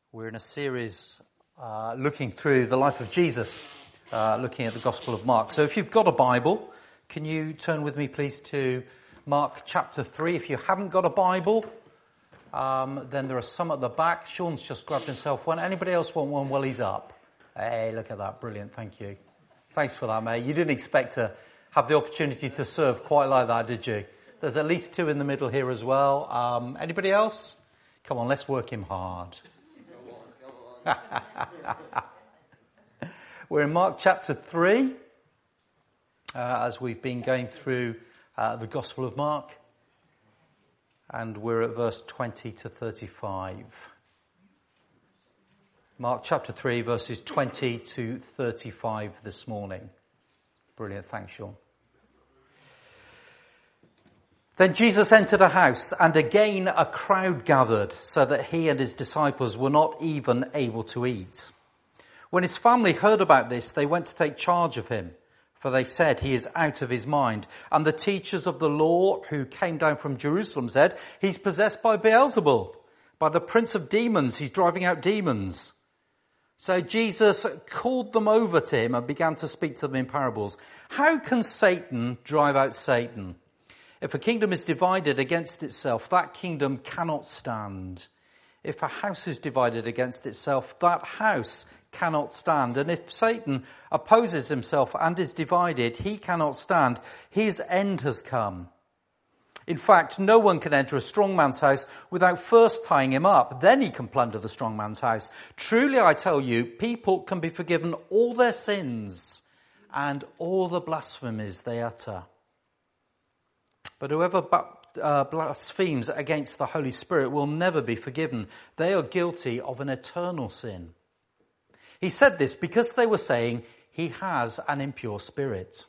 We're in a series looking through the life of Jesus, looking at the Gospel of Mark. So if you've got a Bible, can you turn with me please to Mark chapter 3. If you haven't got a Bible, then there are some at the back. Sean's just grabbed himself one. Anybody else want one while he's up? Hey, look at that. Brilliant. Thank you. Thanks for that, mate. You didn't expect to have the opportunity to serve quite like that, did you? There's at least two in the middle here as well. Anybody else? Come on, let's work him hard. We're in Mark chapter 3, as we've been going through the Gospel of Mark, and we're at verse 20 to 35. Mark chapter 3, verses 20 to 35 this morning. Brilliant, thanks, Sean. Then Jesus entered a house, and again a crowd gathered, so that he and his disciples were not even able to eat. When his family heard about this, they went to take charge of him, for they said he is out of his mind. And the teachers of the law who came down from Jerusalem said, he's possessed by Beelzebul, by the prince of demons, he's driving out demons. So Jesus called them over to him and began to speak to them in parables. How can Satan drive out Satan? If a kingdom is divided against itself, that kingdom cannot stand. If a house is divided against itself, that house cannot stand. And if Satan opposes himself and is divided, he cannot stand. His end has come. In fact, no one can enter a strong man's house without first tying him up. Then he can plunder the strong man's house. Truly, I tell you, people can be forgiven all their sins and all the blasphemies they utter. But whoever blasphemes against the Holy Spirit will never be forgiven. They are guilty of an eternal sin. He said this because they were saying he has an impure spirit.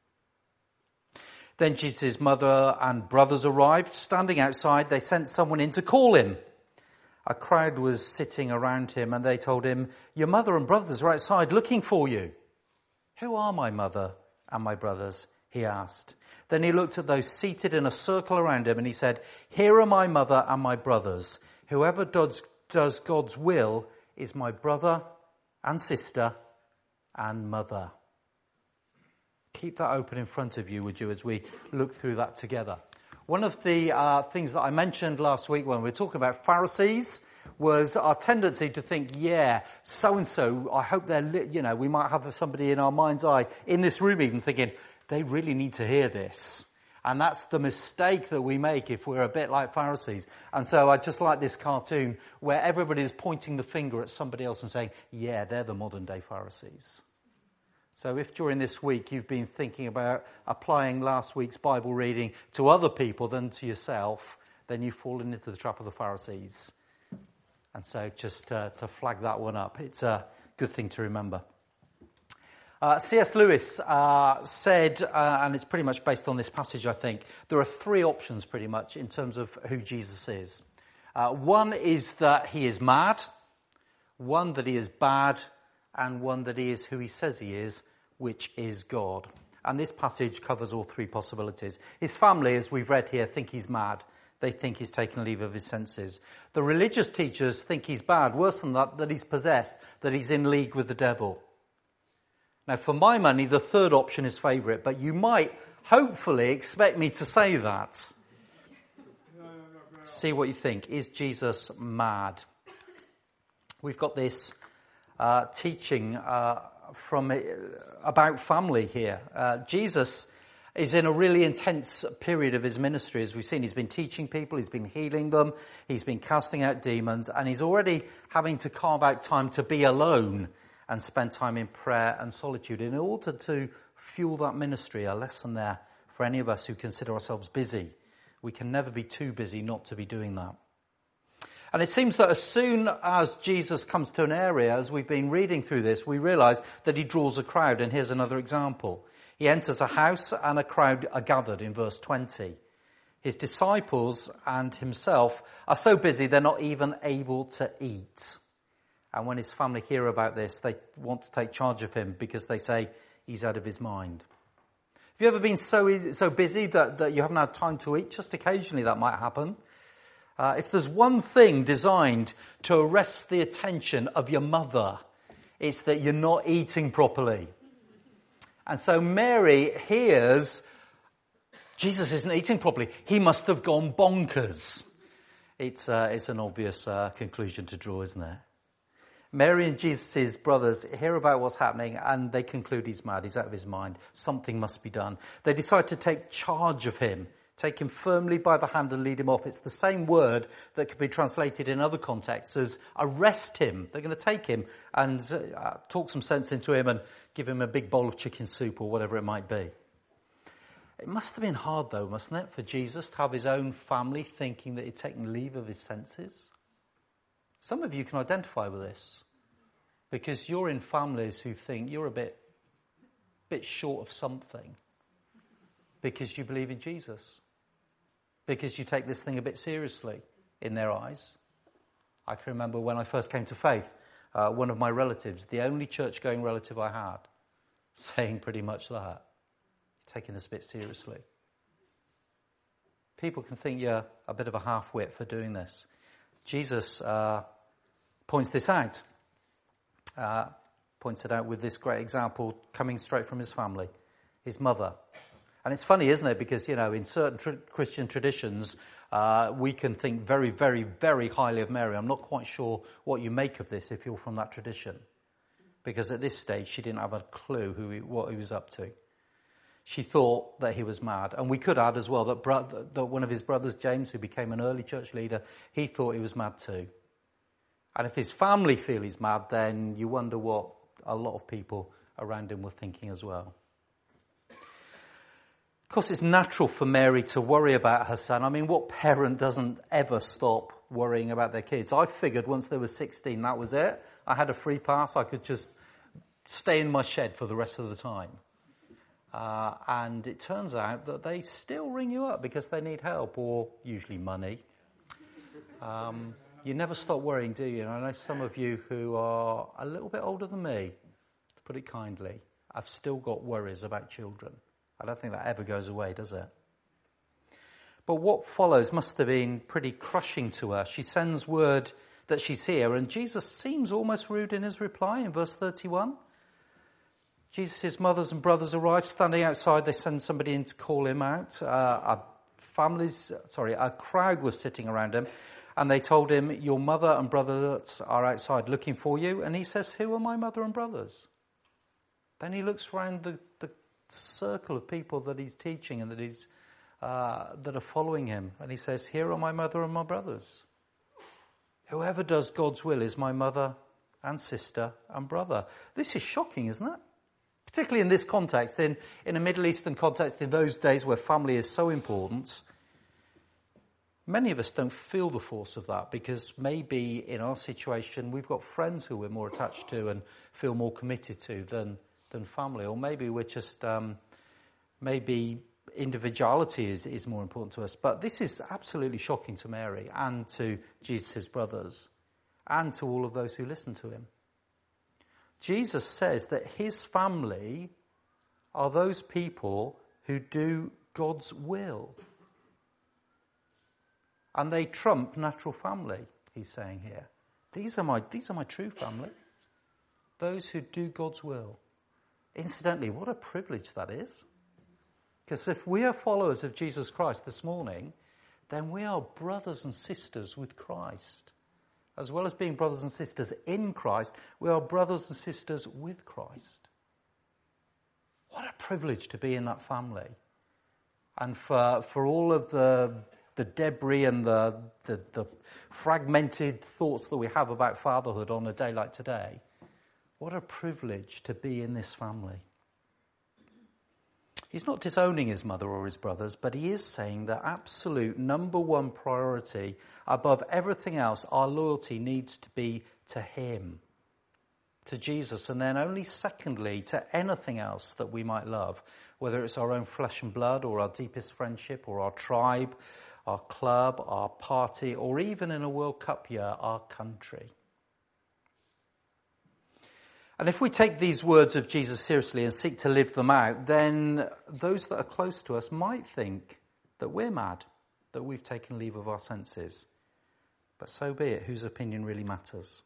Then Jesus' mother and brothers arrived. Standing outside, they sent someone in to call him. A crowd was sitting around him, and they told him, your mother and brothers are outside looking for you. Who are my mother and my brothers? He asked. Then he looked at those seated in a circle around him and he said, here are my mother and my brothers. Whoever does God's will is my brother and sister and mother. Keep that open in front of you, would you, as we look through that together. One of the things that I mentioned last week when we were talking about Pharisees was our tendency to think, yeah, so-and-so, I hope they're, we might have somebody in our mind's eye in this room even thinking, they really need to hear this. And that's the mistake that we make if we're a bit like Pharisees. And so I just like this cartoon where everybody's pointing the finger at somebody else and saying, yeah, they're the modern day Pharisees. So if during this week you've been thinking about applying last week's Bible reading to other people than to yourself, then you've fallen into the trap of the Pharisees. And so just to flag that one up, it's a good thing to remember. C.S. Lewis said, and it's pretty much based on this passage, I think, there are three options pretty much in terms of who Jesus is. One is that he is mad, one that he is bad, and one that he is who he says he is, which is God. And this passage covers all three possibilities. His family, as we've read here, think he's mad. They think he's taken leave of his senses. The religious teachers think he's bad. Worse than that, that he's possessed, that he's in league with the devil. Now, for my money, the third option is favourite, but you might hopefully expect me to say that. See what you think. Is Jesus mad? We've got this teaching about family here. Jesus is in a really intense period of his ministry. As we've seen, he's been teaching people, he's been healing them, he's been casting out demons, and he's already having to carve out time to be alone and spend time in prayer and solitude in order to fuel that ministry. A lesson there for any of us who consider ourselves busy. We can never be too busy not to be doing that. And it seems that as soon as Jesus comes to an area, as we've been reading through this, we realize that he draws a crowd. And here's another example. He enters a house and a crowd are gathered in verse 20. His disciples and himself are so busy they're not even able to eat. And when his family hear about this, they want to take charge of him because they say he's out of his mind. Have you ever been so busy that you haven't had time to eat? Just occasionally that might happen. If there's one thing designed to arrest the attention of your mother, it's that you're not eating properly. And so Mary hears Jesus isn't eating properly. He must have gone bonkers. It's an obvious conclusion to draw, isn't it? Mary and Jesus' brothers hear about what's happening and they conclude he's mad, he's out of his mind. Something must be done. They decide to take charge of him, take him firmly by the hand and lead him off. It's the same word that could be translated in other contexts as arrest him. They're going to take him and talk some sense into him and give him a big bowl of chicken soup or whatever it might be. It must have been hard though, mustn't it, for Jesus to have his own family thinking that he'd taken leave of his senses? Some of you can identify with this because you're in families who think you're a bit short of something because you believe in Jesus, because you take this thing a bit seriously in their eyes. I can remember when I first came to faith, one of my relatives, the only church-going relative I had, saying pretty much that, taking this a bit seriously. People can think you're a bit of a half-wit for doing this. Jesus points this out. Points it out with this great example coming straight from his family, his mother. And it's funny, isn't it? Because, in certain Christian traditions, we can think very, very, very highly of Mary. I'm not quite sure what you make of this if you're from that tradition. Because at this stage, she didn't have a clue what he was up to. She thought that he was mad. And we could add as well that one of his brothers, James, who became an early church leader, he thought he was mad too. And if his family feel he's mad, then you wonder what a lot of people around him were thinking as well. Of course, it's natural for Mary to worry about her son. I mean, what parent doesn't ever stop worrying about their kids? I figured once they were 16, that was it. I had a free pass. I could just stay in my shed for the rest of the time. And it turns out that they still ring you up because they need help or usually money. You never stop worrying, do you? And I know some of you who are a little bit older than me, to put it kindly, I've still got worries about children. I don't think that ever goes away, does it? But what follows must have been pretty crushing to her. She sends word that she's here, and Jesus seems almost rude in his reply in verse 31. Jesus' mothers and brothers arrive, standing outside. They send somebody in to call him out. A crowd was sitting around him, and they told him, your mother and brothers are outside looking for you. And he says, who are my mother and brothers? Then he looks around the circle of people that he's teaching and that are following him. And he says, here are my mother and my brothers. Whoever does God's will is my mother and sister and brother. This is shocking, isn't it? Particularly in this context, in a Middle Eastern context, in those days where family is so important. Many of us don't feel the force of that because maybe in our situation we've got friends who we're more attached to and feel more committed to than family. Or maybe we're just, maybe individuality is more important to us. But this is absolutely shocking to Mary and to Jesus' brothers and to all of those who listen to him. Jesus says that his family are those people who do God's will. And they trump natural family, he's saying here. These are my true family. Those who do God's will. Incidentally, what a privilege that is. Because if we are followers of Jesus Christ this morning, then we are brothers and sisters with Christ. As well as being brothers and sisters in Christ, we are brothers and sisters with Christ. What a privilege to be in that family. And for all of the debris and the fragmented thoughts that we have about fatherhood on a day like today, what a privilege to be in this family. He's not disowning his mother or his brothers, but he is saying that absolute number one priority above everything else, our loyalty needs to be to him, to Jesus, and then only secondly to anything else that we might love, whether it's our own flesh and blood or our deepest friendship or our tribe, our club, our party, or even in a World Cup year, our country. And if we take these words of Jesus seriously and seek to live them out, then those that are close to us might think that we're mad, that we've taken leave of our senses. But so be it, whose opinion really matters.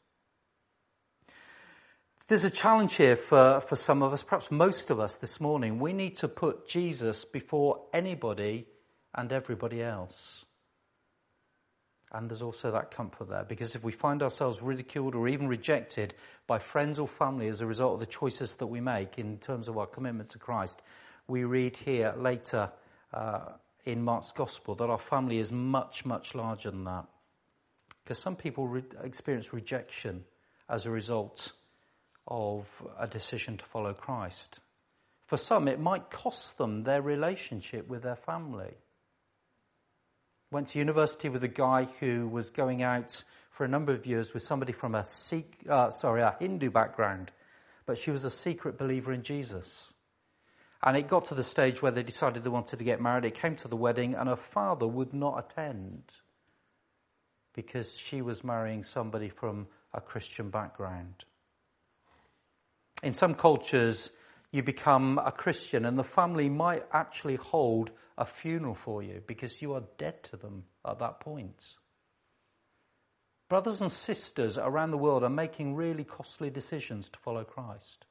There's a challenge here for some of us, perhaps most of us this morning. We need to put Jesus before anybody and everybody else. And there's also that comfort there, because if we find ourselves ridiculed or even rejected by friends or family as a result of the choices that we make in terms of our commitment to Christ, we read here later in Mark's Gospel that our family is much, much larger than that. Because some people experience rejection as a result of a decision to follow Christ. For some, it might cost them their relationship with their family. Went to university with a guy who was going out for a number of years with somebody from a Hindu background, but she was a secret believer in Jesus. And it got to the stage where they decided they wanted to get married. It came to the wedding, and her father would not attend because she was marrying somebody from a Christian background. In some cultures, you become a Christian and the family might actually hold a funeral for you because you are dead to them at that point. Brothers and sisters around the world are making really costly decisions to follow Christ.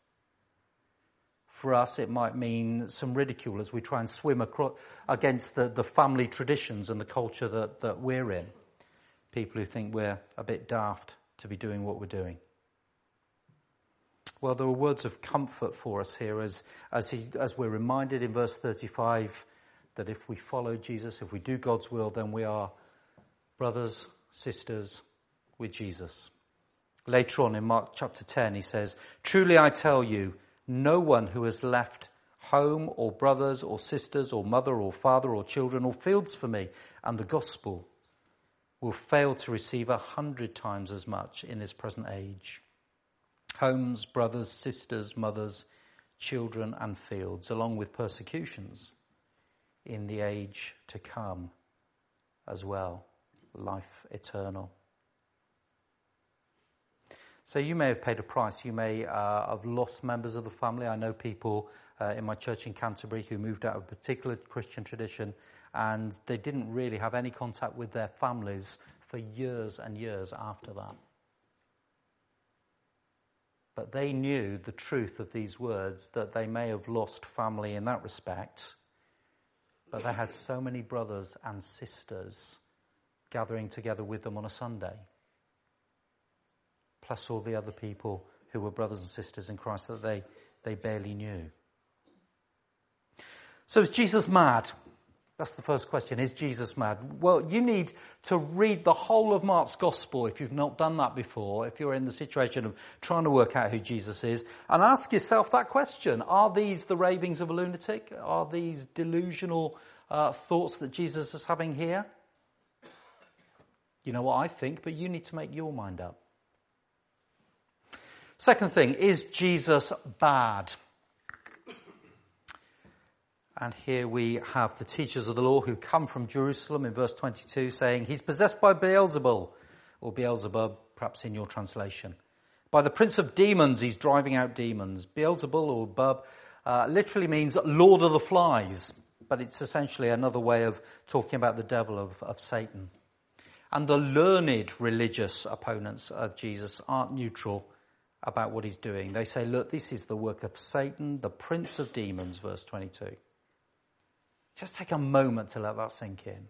For us, it might mean some ridicule as we try and swim against the family traditions and the culture that we're in. People who think we're a bit daft to be doing what we're doing. Well, there are words of comfort for us here as we're reminded in verse 35 that if we follow Jesus, if we do God's will, then we are brothers, sisters with Jesus. Later on in Mark chapter 10, he says, "Truly I tell you, no one who has left home or brothers or sisters or mother or father or children or fields for me and the gospel will fail to receive 100 times as much in this present age. Homes, brothers, sisters, mothers, children and fields, along with persecutions in the age to come as well, life eternal." So you may have paid a price. You may have lost members of the family. I know people in my church in Canterbury who moved out of a particular Christian tradition and they didn't really have any contact with their families for years and years after that. But they knew the truth of these words, that they may have lost family in that respect, but they had so many brothers and sisters gathering together with them on a Sunday, plus all the other people who were brothers and sisters in Christ that they barely knew. So is Jesus mad? That's the first question. Is Jesus mad? Well, you need to read the whole of Mark's Gospel if you've not done that before, if you're in the situation of trying to work out who Jesus is, and ask yourself that question. Are these the ravings of a lunatic? Are these delusional thoughts that Jesus is having here? You know what I think, but you need to make your mind up. Second thing, is Jesus bad? And here we have the teachers of the law who come from Jerusalem in verse 22 saying, he's possessed by Beelzebul, or Beelzebub, perhaps in your translation. By the prince of demons, he's driving out demons. Beelzebul or Bub literally means Lord of the Flies, but it's essentially another way of talking about the devil of Satan. And the learned religious opponents of Jesus aren't neutral about what he's doing. They say, look, this is the work of Satan, the prince of demons, verse 22. Just take a moment to let that sink in.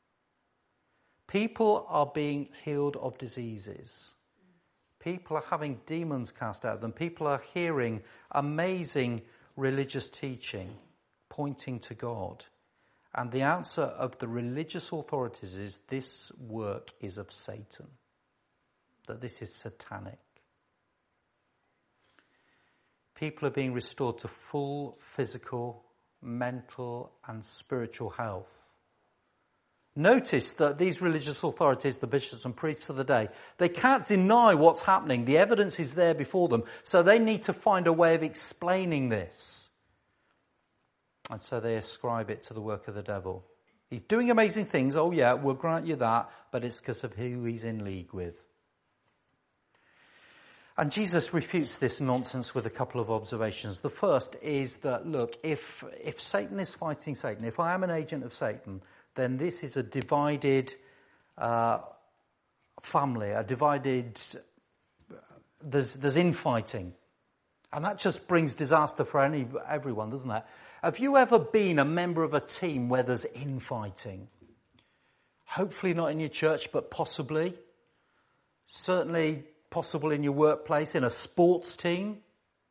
People are being healed of diseases. People are having demons cast out of them. People are hearing amazing religious teaching pointing to God. And the answer of the religious authorities is this work is of Satan, that this is satanic. People are being restored to full physical, mental and spiritual health. Notice that these religious authorities, the bishops and priests of the day, they can't deny what's happening. The evidence is there before them. So they need to find a way of explaining this. And so they ascribe it to the work of the devil. He's doing amazing things. Oh yeah, we'll grant you that. But it's because of who he's in league with. And Jesus refutes this nonsense with a couple of observations. The first is that, look, if Satan is fighting Satan, if I am an agent of Satan, then this is a divided family, a divided, there's infighting. And that just brings disaster for everyone, doesn't it? Have you ever been a member of a team where there's infighting? Hopefully not in your church, but possibly. Certainly possible in your workplace, in a sports team.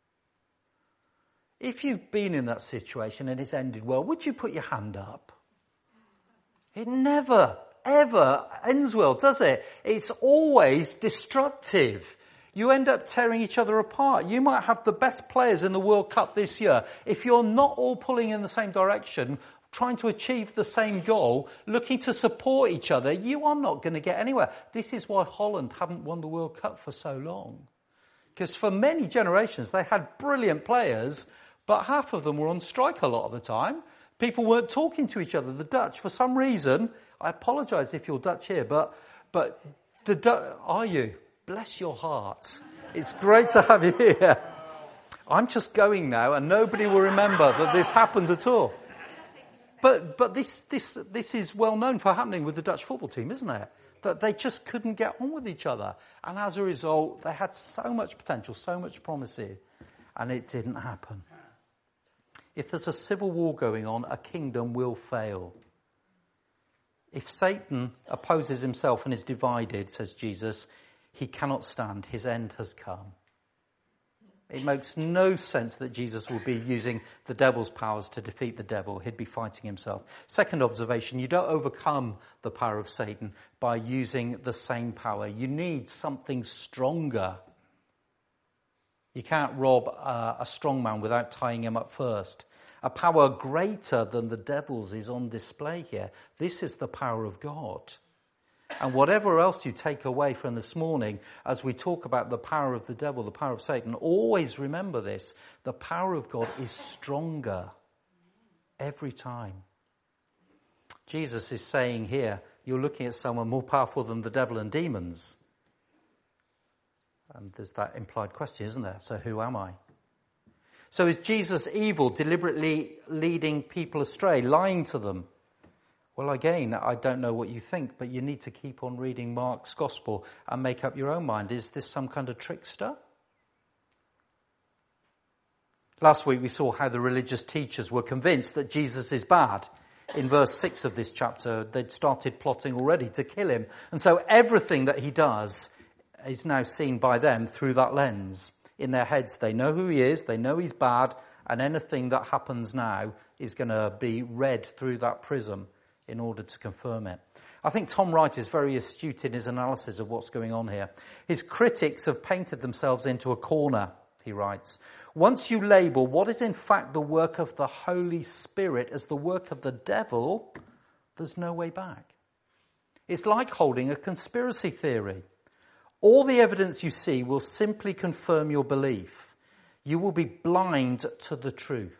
If you've been in that situation and it's ended well, would you put your hand up? It never, ever ends well, does it? It's always destructive. You end up tearing each other apart. You might have the best players in the World Cup this year. If you're not all pulling in the same direction, trying to achieve the same goal, looking to support each other, you are not going to get anywhere. This is why Holland haven't won the World Cup for so long. Because for many generations, they had brilliant players, but half of them were on strike a lot of the time. People weren't talking to each other. The Dutch, for some reason, I apologise if you're Dutch here, but the Dutch, are you? Bless your heart. It's great to have you here. I'm just going now, and nobody will remember that this happened at all. But this is well known for happening with the Dutch football team, isn't it? That they just couldn't get on with each other. And as a result, they had so much potential, so much promise here, and it didn't happen. If there's a civil war going on, a kingdom will fail. If Satan opposes himself and is divided, says Jesus, he cannot stand. His end has come. It makes no sense that Jesus will be using the devil's powers to defeat the devil. He'd be fighting himself. Second observation, you don't overcome the power of Satan by using the same power. You need something stronger. You can't rob a strong man without tying him up first. A power greater than the devil's is on display here. This is the power of God. And whatever else you take away from this morning, as we talk about the power of the devil, the power of Satan, always remember this. The power of God is stronger every time. Jesus is saying here, you're looking at someone more powerful than the devil and demons. And there's that implied question, isn't there? So who am I? So is Jesus evil, deliberately leading people astray, lying to them? Well, again, I don't know what you think, but you need to keep on reading Mark's Gospel and make up your own mind. Is this some kind of trickster? Last week we saw how the religious teachers were convinced that Jesus is bad. In verse 6 of this chapter, they'd started plotting already to kill him. And so everything that he does is now seen by them through that lens. In their heads, they know who he is, they know he's bad, and anything that happens now is going to be read through that prism in order to confirm it. I think Tom Wright is very astute in his analysis of what's going on here. His critics have painted themselves into a corner, he writes. Once you label what is in fact the work of the Holy Spirit as the work of the devil, there's no way back. It's like holding a conspiracy theory. All the evidence you see will simply confirm your belief. You will be blind to the truth.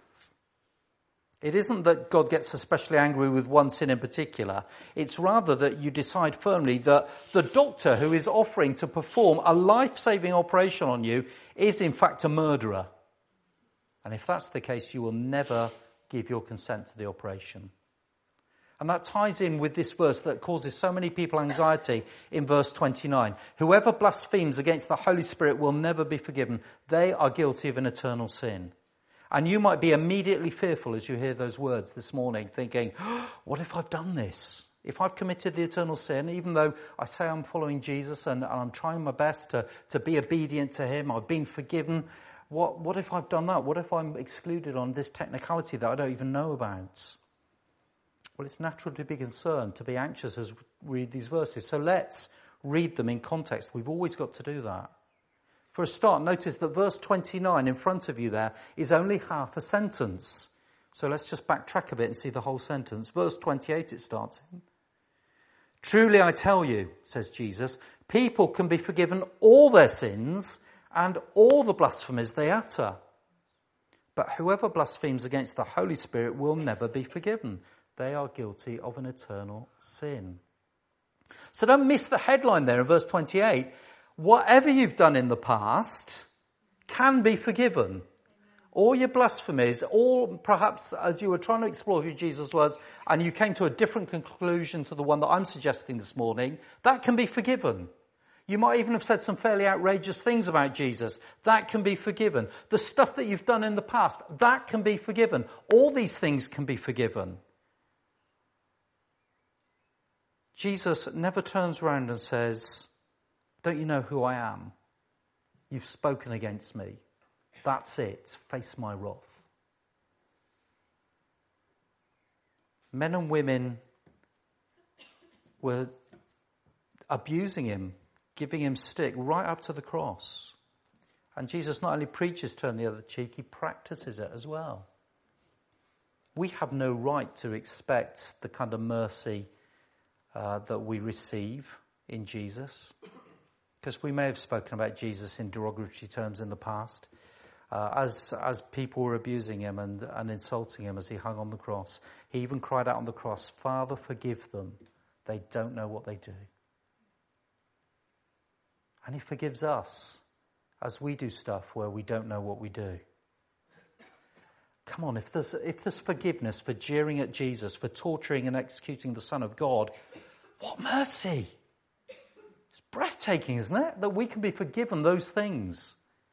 It isn't that God gets especially angry with one sin in particular. It's rather that you decide firmly that the doctor who is offering to perform a life-saving operation on you is in fact a murderer. And if that's the case, you will never give your consent to the operation. And that ties in with this verse that causes so many people anxiety in verse 29. Whoever blasphemes against the Holy Spirit will never be forgiven. They are guilty of an eternal sin. And you might be immediately fearful as you hear those words this morning, thinking, what if I've done this? If I've committed the eternal sin, even though I say I'm following Jesus and I'm trying my best to be obedient to him, I've been forgiven. What if I've done that? What if I'm excluded on this technicality that I don't even know about? Well, it's natural to be concerned, to be anxious as we read these verses. So let's read them in context. We've always got to do that. For a start, notice that verse 29 in front of you there is only half a sentence. So let's just backtrack a bit and see the whole sentence. Verse 28 it starts in. Truly I tell you, says Jesus, people can be forgiven all their sins and all the blasphemies they utter. But whoever blasphemes against the Holy Spirit will never be forgiven. They are guilty of an eternal sin. So don't miss the headline there in verse 28. Whatever you've done in the past can be forgiven. All your blasphemies, or perhaps as you were trying to explore who Jesus was and you came to a different conclusion to the one that I'm suggesting this morning, that can be forgiven. You might even have said some fairly outrageous things about Jesus. That can be forgiven. The stuff that you've done in the past, that can be forgiven. All these things can be forgiven. Jesus never turns around and says, don't you know who I am? You've spoken against me. That's it. Face my wrath. Men and women were abusing him, giving him stick right up to the cross. And Jesus not only preaches turn the other cheek, he practices it as well. We have no right to expect the kind of mercy that we receive in Jesus, because we may have spoken about Jesus in derogatory terms in the past. As people were abusing him and insulting him as he hung on the cross, he even cried out on the cross, Father, forgive them. They don't know what they do. And he forgives us as we do stuff where we don't know what we do. Come on, if there's forgiveness for jeering at Jesus, for torturing and executing the Son of God, what mercy! It's breathtaking, isn't it? That we can be forgiven those things.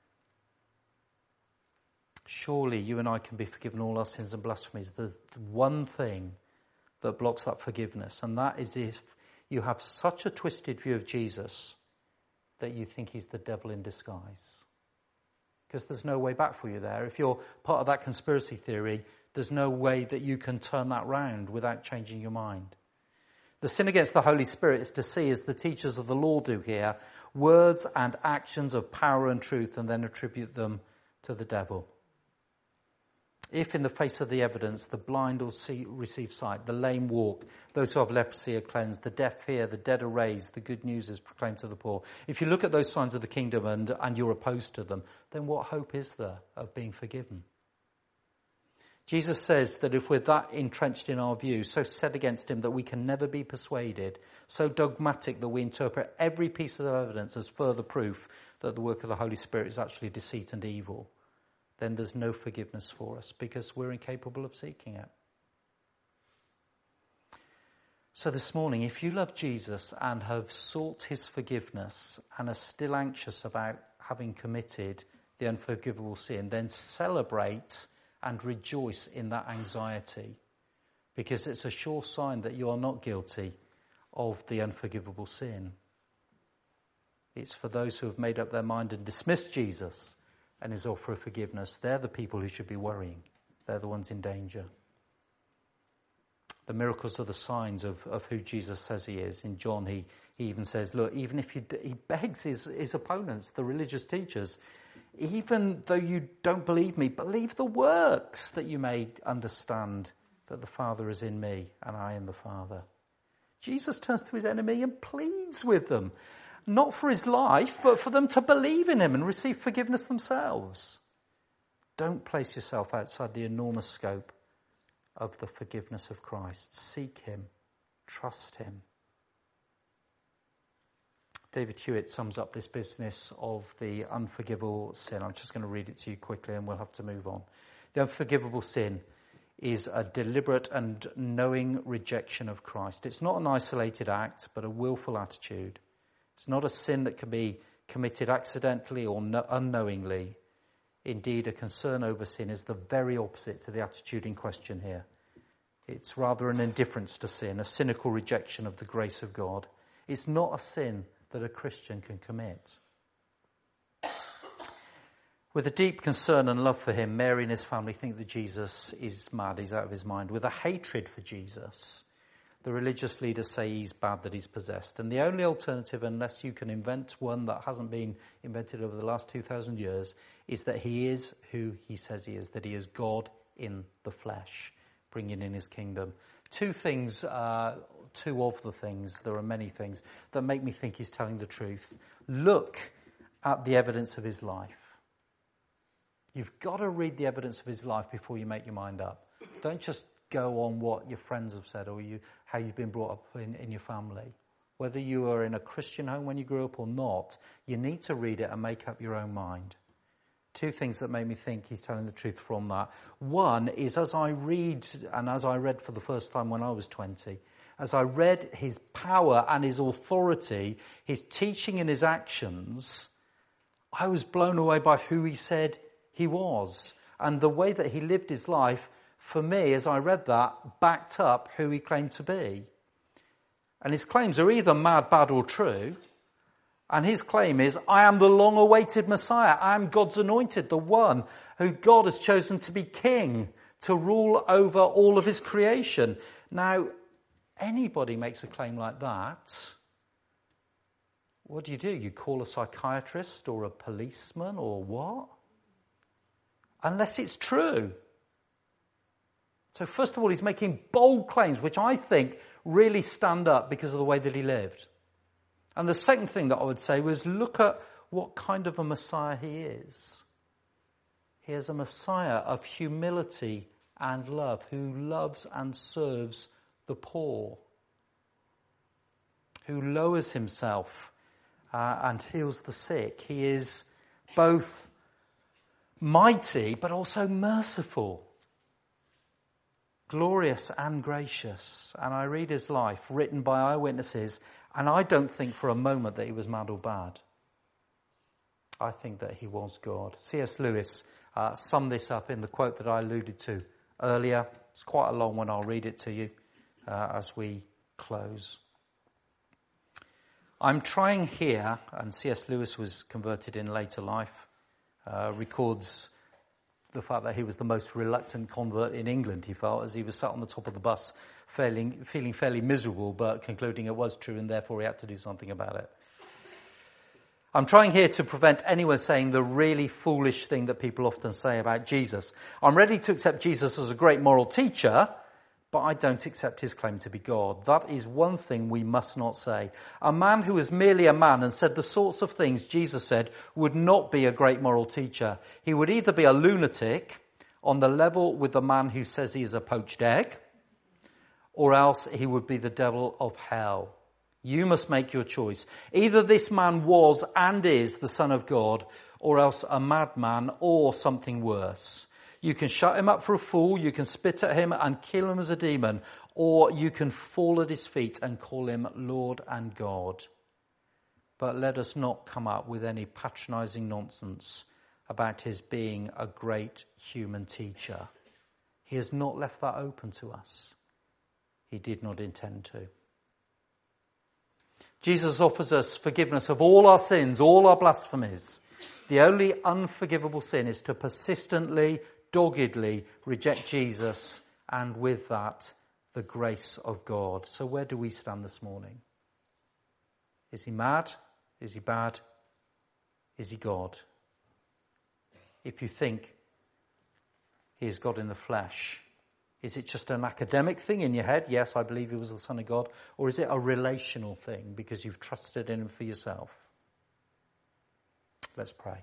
Surely you and I can be forgiven all our sins and blasphemies. The one thing that blocks that forgiveness, and that is if you have such a twisted view of Jesus that you think he's the devil in disguise. Because there's no way back for you there. If you're part of that conspiracy theory, there's no way that you can turn that round without changing your mind. The sin against the Holy Spirit is to see, as the teachers of the law do here, words and actions of power and truth and then attribute them to the devil. If in the face of the evidence the blind will receive sight, the lame walk, those who have leprosy are cleansed, the deaf hear, the dead are raised, the good news is proclaimed to the poor. If you look at those signs of the kingdom and you're opposed to them, then what hope is there of being forgiven? Jesus says that if we're that entrenched in our view, so set against him that we can never be persuaded, so dogmatic that we interpret every piece of evidence as further proof that the work of the Holy Spirit is actually deceit and evil, then there's no forgiveness for us because we're incapable of seeking it. So this morning, if you love Jesus and have sought his forgiveness and are still anxious about having committed the unforgivable sin, then celebrate and rejoice in that anxiety, because it's a sure sign that you are not guilty of the unforgivable sin. It's for those who have made up their mind and dismissed Jesus and his offer of forgiveness. They're the people who should be worrying. They're the ones in danger. The miracles are the signs of who Jesus says he is. In John, he even says, look, even if he begs his opponents, the religious teachers, even though you don't believe me, believe the works that you may understand that the Father is in me and I in the Father. Jesus turns to his enemy and pleads with them, not for his life, but for them to believe in him and receive forgiveness themselves. Don't place yourself outside the enormous scope of the forgiveness of Christ. Seek him. Trust him. David Hewitt sums up this business of the unforgivable sin. I'm just going to read it to you quickly and we'll have to move on. The unforgivable sin is a deliberate and knowing rejection of Christ. It's not an isolated act, but a willful attitude. It's not a sin that can be committed accidentally or unknowingly. Indeed, a concern over sin is the very opposite to the attitude in question here. It's rather an indifference to sin, a cynical rejection of the grace of God. It's not a sin that a Christian can commit. With a deep concern and love for him, Mary and his family think that Jesus is mad, he's out of his mind. With a hatred for Jesus, the religious leaders say he's bad, that he's possessed. And the only alternative, unless you can invent one that hasn't been invented over the last 2,000 years, is that he is who he says he is, that he is God in the flesh, bringing in his kingdom. Two of the things, there are many things, that make me think he's telling the truth. Look at the evidence of his life. You've got to read the evidence of his life before you make your mind up. Don't just go on what your friends have said or how you've been brought up in your family. Whether you were in a Christian home when you grew up or not, you need to read it and make up your own mind. Two things that make me think he's telling the truth from that. One is, as I read, and as I read for the first time when I was 20, as I read his power and his authority, his teaching and his actions, I was blown away by who he said he was. And the way that he lived his life, for me, as I read that, backed up who he claimed to be. And his claims are either mad, bad, or true. And his claim is, I am the long-awaited Messiah. I am God's anointed, the one who God has chosen to be king, to rule over all of his creation. Now, anybody makes a claim like that, what do? You call a psychiatrist or a policeman or what? Unless it's true. So first of all, he's making bold claims, which I think really stand up because of the way that he lived. And the second thing that I would say was, look at what kind of a Messiah he is. He is a Messiah of humility and love, who loves and serves the poor, who lowers himself and heals the sick. He is both mighty but also merciful, glorious and gracious. And I read his life written by eyewitnesses, and I don't think for a moment that he was mad or bad. I think that he was God. C.S. Lewis summed this up in the quote that I alluded to earlier. It's quite a long one. I'll read it to you as we close. I'm trying here, and C.S. Lewis was converted in later life, records the fact that he was the most reluctant convert in England, he felt, as he was sat on the top of the bus feeling fairly miserable, but concluding it was true and therefore he had to do something about it. I'm trying here to prevent anyone saying the really foolish thing that people often say about Jesus. I'm ready to accept Jesus as a great moral teacher, but I don't accept his claim to be God. That is one thing we must not say. A man who is merely a man and said the sorts of things Jesus said would not be a great moral teacher. He would either be a lunatic on the level with the man who says he is a poached egg, or else he would be the devil of hell. You must make your choice. Either this man was and is the Son of God, or else a madman or something worse. You can shut him up for a fool, you can spit at him and kill him as a demon, or you can fall at his feet and call him Lord and God. But let us not come up with any patronizing nonsense about his being a great human teacher. He has not left that open to us. He did not intend to. Jesus offers us forgiveness of all our sins, all our blasphemies. The only unforgivable sin is to persistently, doggedly reject Jesus, and with that, the grace of God. So where do we stand this morning? Is he mad? Is he bad? Is he God? If you think he is God in the flesh, is it just an academic thing in your head? Yes, I believe he was the Son of God. Or is it a relational thing because you've trusted in him for yourself? Let's pray.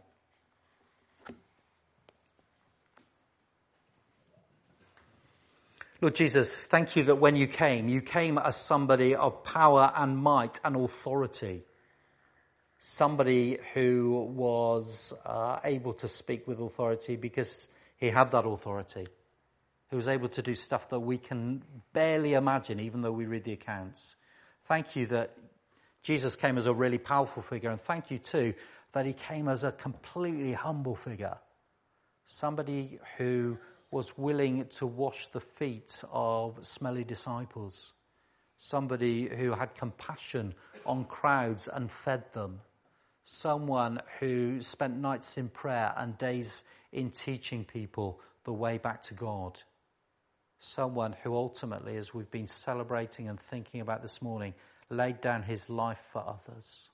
Lord Jesus, thank you that when you came as somebody of power and might and authority. Somebody who was able to speak with authority because he had that authority. Who was able to do stuff that we can barely imagine, even though we read the accounts. Thank you that Jesus came as a really powerful figure, and thank you too that he came as a completely humble figure. Somebody who was willing to wash the feet of smelly disciples. Somebody who had compassion on crowds and fed them. Someone who spent nights in prayer and days in teaching people the way back to God. Someone who ultimately, as we've been celebrating and thinking about this morning, laid down his life for others.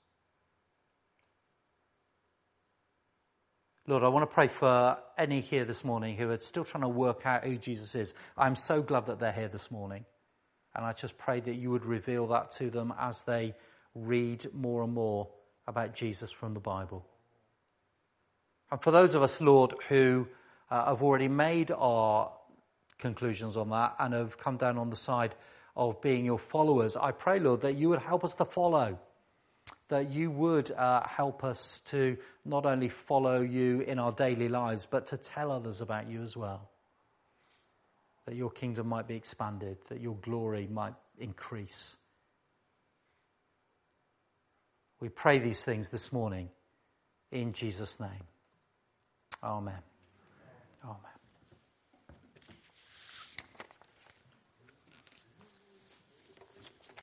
Lord, I want to pray for any here this morning who are still trying to work out who Jesus is. I'm so glad that they're here this morning. And I just pray that you would reveal that to them as they read more and more about Jesus from the Bible. And for those of us, Lord, who have already made our conclusions on that and have come down on the side of being your followers, I pray, Lord, that you would help us to follow, that you would help us to not only follow you in our daily lives, but to tell others about you as well, that your kingdom might be expanded, that your glory might increase. We pray these things this morning in Jesus' name. Amen. Amen.